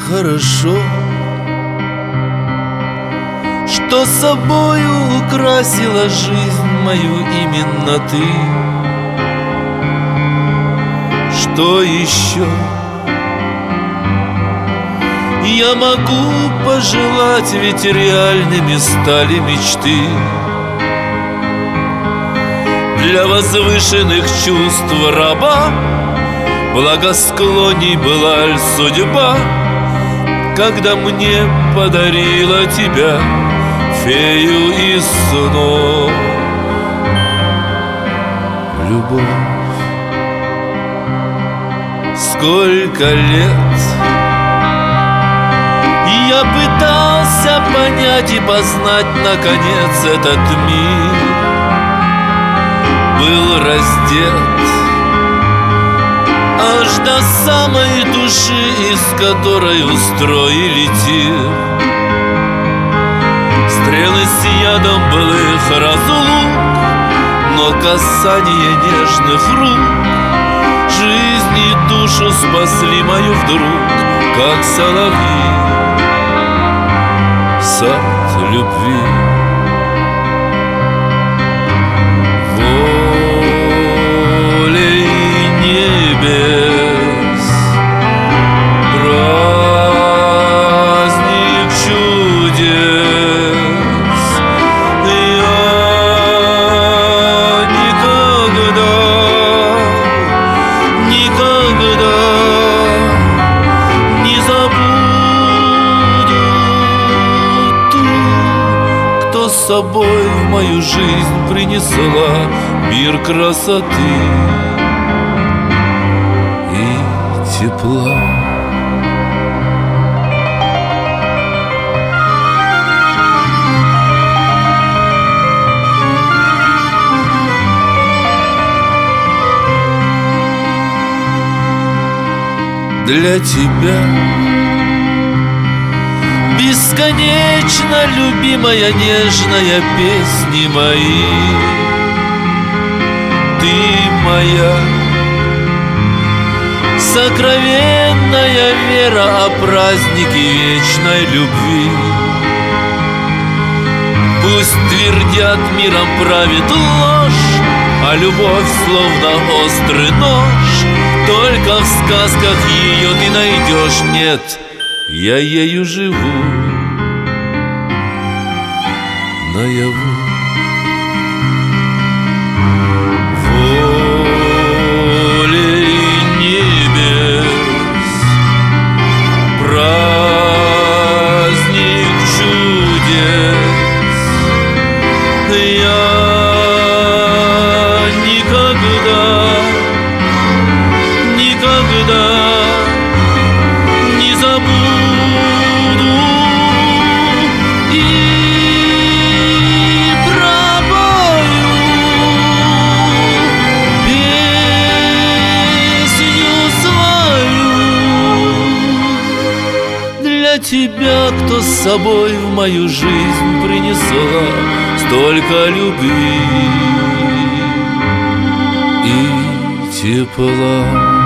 хорошо, что собою украсила жизнь мою именно ты. Что еще я могу пожелать, ведь реальными стали мечты. Для возвышенных чувств раба благосклонней была ль судьба, когда мне подарила тебя, фею из снов. Любовь, сколько лет я пытался понять и познать наконец этот мир. Был раздет аж до самой души, из которой устроили тир. Стрелы с ядом былых разлук, но касание нежных рук жизнь и душу спасли мою вдруг, как соловьи сад любви. С собой в мою жизнь принесла мир красоты и тепла. Для тебя бесконечно любимая, нежная песни мои. Ты моя сокровенная вера о празднике вечной любви. Пусть твердят, миром правит ложь, а любовь словно острый нож. Только в сказках ее ты найдешь, нет, я ею живу наяву. Волей небес праздник чудес я никогда не забуду. Тебя, кто с собой в мою жизнь принесла столько любви и тепла.